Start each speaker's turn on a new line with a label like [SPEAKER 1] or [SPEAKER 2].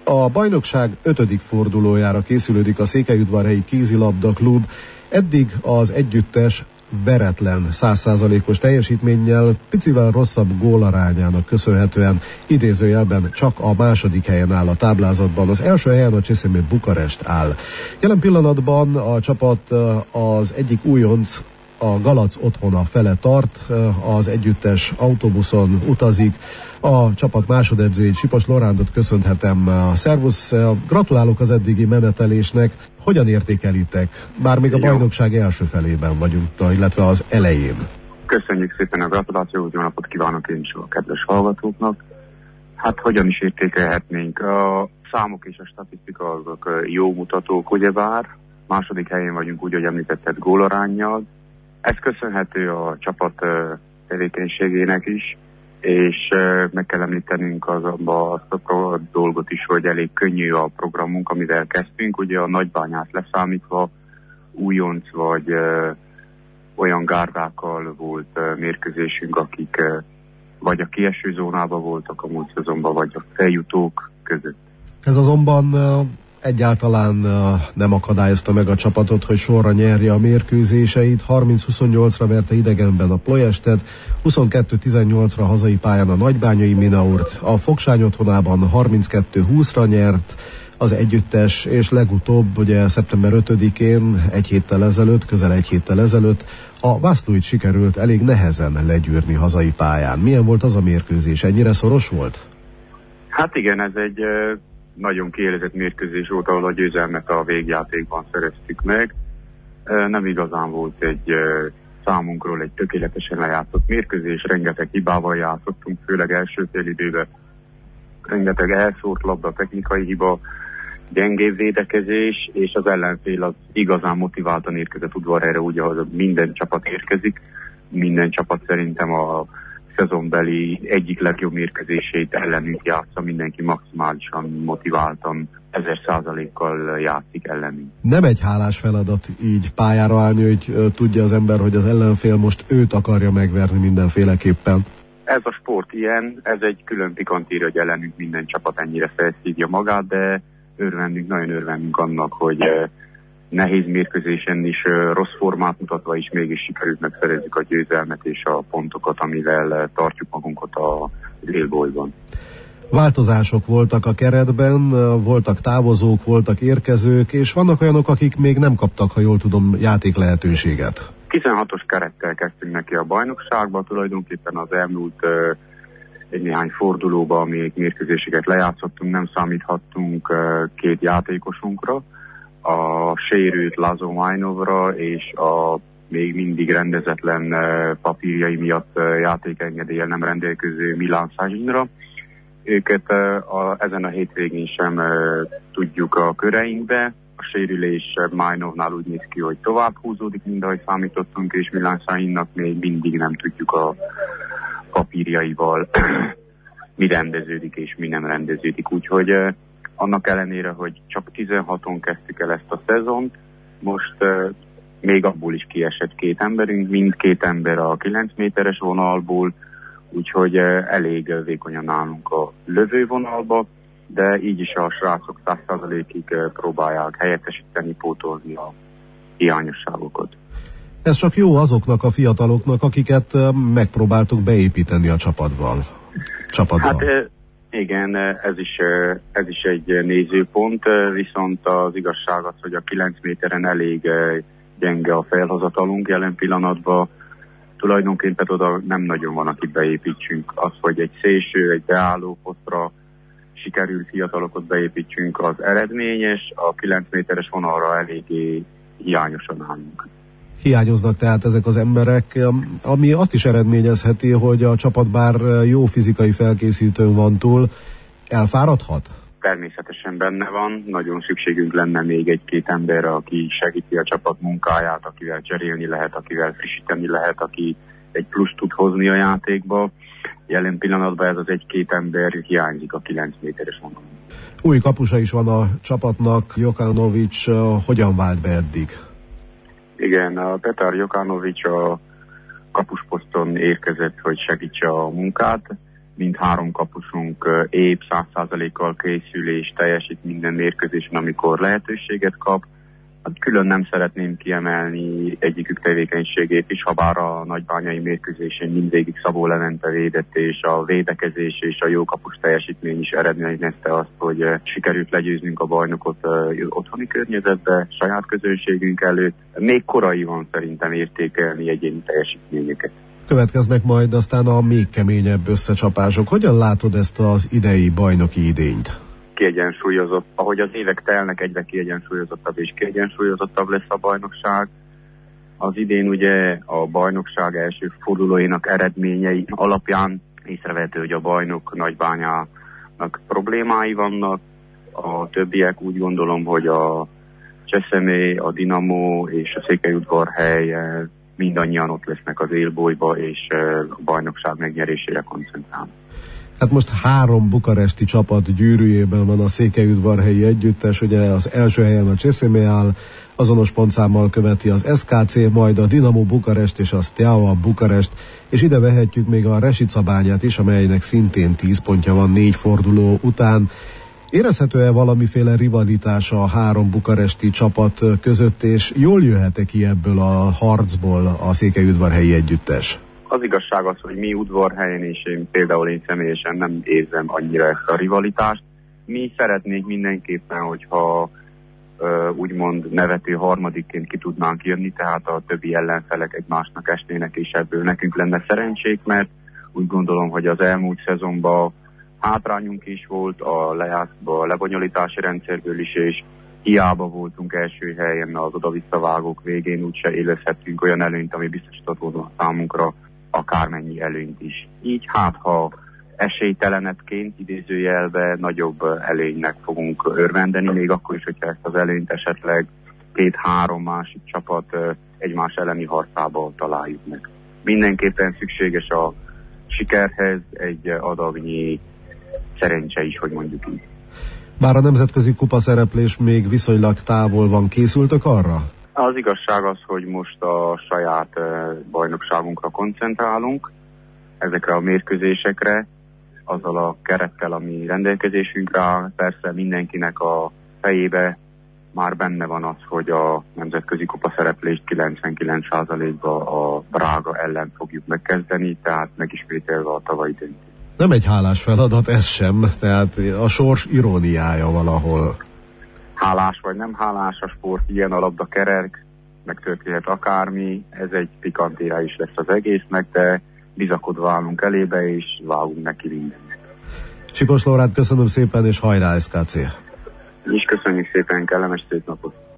[SPEAKER 1] A bajnokság 5. fordulójára készülődik a Székelyudvarhelyi Kézilabda Klub. Eddig az együttes veretlen 100%-os teljesítménnyel, picivel rosszabb gólarányának köszönhetően idézőjelben csak a második helyen áll a táblázatban. Az első helyen a Cseszemét Bukarest áll. Jelen pillanatban a csapat az egyik újonc, a Galac otthona fele tart, az együttes autóbuszon utazik. A csapat másodedzőjét, Sipos Lorándot köszönhetem. Szervusz, gratulálok az eddigi menetelésnek. Hogyan értékelitek? Bár még a bajnokság első felében vagyunk, illetve az elején.
[SPEAKER 2] Köszönjük szépen a gratulációt, jó napot kívánok én is a kedves hallgatóknak. Hát hogyan is értékelhetnénk? A számok és a statisztika azok jó mutatók, ugyebár. Második helyen vagyunk, úgy, hogy említetted, gólaránnyal. Ez köszönhető a csapat tevékenységének is, és meg kell említenünk azonban azt a dolgot is, hogy elég könnyű a programunk, amivel kezdtünk. Ugye a Nagybányát leszámítva újonc vagy olyan gárdákkal volt mérkőzésünk, akik vagy a kieső zónában voltak a múlt szezonban, vagy a feljutók között.
[SPEAKER 1] Ez azonban egyáltalán nem akadályozta meg a csapatot, hogy sorra nyerje a mérkőzéseit. 30-28-ra verte idegenben a Ploiestet, 22-18-ra hazai pályán a Nagybányai Minaurt, a Foksány otthonában 32-20-ra nyert az együttes, és legutóbb, ugye szeptember 5-én, közel egy héttel ezelőtt a Vaslóit sikerült elég nehezen legyűrni hazai pályán. Milyen volt az a mérkőzés? Ennyire szoros volt?
[SPEAKER 2] Hát igen, ez egy nagyon kiélezett mérkőzés volt, ahol a győzelmet a végjátékban szereztük meg. Nem igazán volt egy számunkról egy tökéletesen lejátszott mérkőzés, rengeteg hibával játszottunk, főleg első félidőben. Rengeteg elszórt labda, technikai hiba, gyengébb védekezés, és az ellenfél az igazán motiváltan érkezett Udvarhelyre, úgy, ahogy minden csapat érkezik. Minden csapat szerintem a szezonbeli egyik legjobb mérkőzését ellenünk játsza, mindenki maximálisan motiváltan 1000%-kal játszik ellenünk.
[SPEAKER 1] Nem egy hálás feladat így pályára állni, hogy tudja az ember, hogy az ellenfél most őt akarja megverni mindenféleképpen.
[SPEAKER 2] Ez a sport ilyen, ez egy külön pikantír, hogy ellenünk minden csapat ennyire felszívja magát, de nagyon örvendünk annak, hogy nehéz mérkőzésen is, rossz formát mutatva is mégis sikerült megszerezzük a győzelmet és a pontokat, amivel tartjuk magunkat a élbolyban.
[SPEAKER 1] Változások voltak a keretben, voltak távozók, voltak érkezők, és vannak olyanok, akik még nem kaptak, ha jól tudom, játék lehetőséget.
[SPEAKER 2] 16-os kerettel kezdtünk neki a bajnokságba, tulajdonképpen az elmúlt egy néhány fordulóban még mérkőzéseket lejátszottunk, nem számíthattunk két játékosunkra, a sérült Lazó Majnovra és a még mindig rendezetlen papírjai miatt játékengedéllyel nem rendelkező Milán Százsinra. Őket ezen a hétvégén sem tudjuk a köreinkbe. A sérülés Majnovnál úgy néz ki, hogy tovább húzódik, mint ahogy számítottunk, és Milán Százsinnak még mindig nem tudjuk a papírjaival mi rendeződik és mi nem rendeződik. Úgyhogy annak ellenére, hogy csak 16-on kezdtük el ezt a szezont, most még abból is kiesett két emberünk, mindkét ember a 9 méteres vonalból, úgyhogy elég vékonyan állunk a lövővonalba, de így is a srácok 100%-ig próbálják helyettesíteni, pótolni a hiányosságokat.
[SPEAKER 1] Ez csak jó azoknak a fiataloknak, akiket megpróbáltuk beépíteni a csapatban.
[SPEAKER 2] Hát igen, ez is egy nézőpont, viszont az igazság az, hogy a 9 méteren elég gyenge a felhozatalunk jelen pillanatban. Tulajdonképpen oda nem nagyon van, akit beépítsünk. Az, hogy egy szélső, egy beálló posztra sikerül fiatalokat beépítsünk, az eredményes, a 9 méteres vonalra eléggé hiányosan állunk.
[SPEAKER 1] Hiányoznak tehát ezek az emberek, ami azt is eredményezheti, hogy a csapat bár jó fizikai felkészítőn van túl, elfáradhat?
[SPEAKER 2] Természetesen benne van, nagyon szükségünk lenne még egy-két emberre, aki segíti a csapat munkáját, akivel cserélni lehet, akivel frissíteni lehet, aki egy plusz tud hozni a játékba. Jelen pillanatban ez az egy-két ember hiányzik a 9 méteres vonalon.
[SPEAKER 1] Új kapusa is van a csapatnak, Jokanovics hogyan vált be eddig?
[SPEAKER 2] Igen, a Petar Jokanovics a kapusposzton érkezett, hogy segítse a munkát. mind 3 kapusunk épp 100%-kal készül és teljesít minden mérkőzésen, amikor lehetőséget kap. Hát külön nem szeretném kiemelni egyikük tevékenységét is, ha bár a nagybányai mérkőzésen mindvégig Szabó Levente védett, és a védekezés és a jó kapus teljesítmény is eredményezte azt, hogy sikerült legyőznünk a bajnokot otthoni környezetbe, saját közönségünk előtt. Még korai van szerintem értékelni egyéni teljesítményeket.
[SPEAKER 1] Következnek majd aztán a még keményebb összecsapások. Hogyan látod ezt az idei bajnoki idényt?
[SPEAKER 2] Kiegyensúlyozott. Ahogy az évek telnek, egyre kiegyensúlyozottabb és kiegyensúlyozottabb lesz a bajnokság. Az idén ugye a bajnokság első fordulóinak eredményei alapján észrevehető, hogy a bajnok Nagybányának problémái vannak. A többiek úgy gondolom, hogy a Cseszemé, a Dinamo és a Székelyudvarhely mindannyian ott lesznek az élbolyba, és a bajnokság megnyerésére koncentrálnak.
[SPEAKER 1] Hát most 3 bukaresti csapat gyűrűjében van a Székelyudvarhelyi együttes, ugye az első helyen a Cseszemé áll, azonos pontszámmal követi az SKC, majd a Dinamo Bukarest és a Steaua Bukarest, és ide vehetjük még a Resicabányát is, amelynek szintén 10 pontja van 4 forduló után. Érezhető-e valamiféle rivalitás a 3 bukaresti csapat között, és jól jöhet-e ki ebből a harcból a Székelyudvarhelyi együttes?
[SPEAKER 2] Az igazság az, hogy mi Udvarhelyen, és én személyesen nem érzem annyira ezt a rivalitást. Mi szeretnénk mindenképpen, hogyha úgymond nevető harmadikként ki tudnánk jönni, tehát a többi ellenfelek egymásnak esnének, és ebből nekünk lenne szerencsék, mert úgy gondolom, hogy az elmúlt szezonban hátrányunk is volt a lebonyolítási rendszerből is, és hiába voltunk első helyen az oda-visszavágók végén, úgyse élvezhettünk olyan előnyt, ami biztosított volna számunkra akármennyi előnyt is. Így ha esélytelenedként idézőjelbe nagyobb előnynek fogunk örvendeni, még akkor is, hogyha ezt az előnyt esetleg 2-3 másik csapat egymás elleni harcába találjuk meg. Mindenképpen szükséges a sikerhez egy adagnyi szerencse is, hogy mondjuk így.
[SPEAKER 1] Bár a nemzetközi kupa szereplés még viszonylag távol van, készültök arra?
[SPEAKER 2] Az igazság az, hogy most a saját bajnokságunkra koncentrálunk, ezekre a mérkőzésekre, azzal a kerettel, ami rendelkezésünkre áll. Persze mindenkinek a fejébe már benne van az, hogy a nemzetközi kupa szereplést 99%-ba a Braga ellen fogjuk megkezdeni, tehát megismételve a tavalyi döntést.
[SPEAKER 1] Nem egy hálás feladat, ez sem, tehát a sors iróniája valahol.
[SPEAKER 2] Hálás vagy nem hálás a sport, ilyen a labda kerek, megtörténhet akármi, ez egy pikantéra is lesz az egésznek, de bizakodva állunk elébe, és vágunk neki mindent.
[SPEAKER 1] Sipos Lórát köszönöm szépen, és hajrá SKC!
[SPEAKER 2] És köszönjük szépen, kellemes szép napot!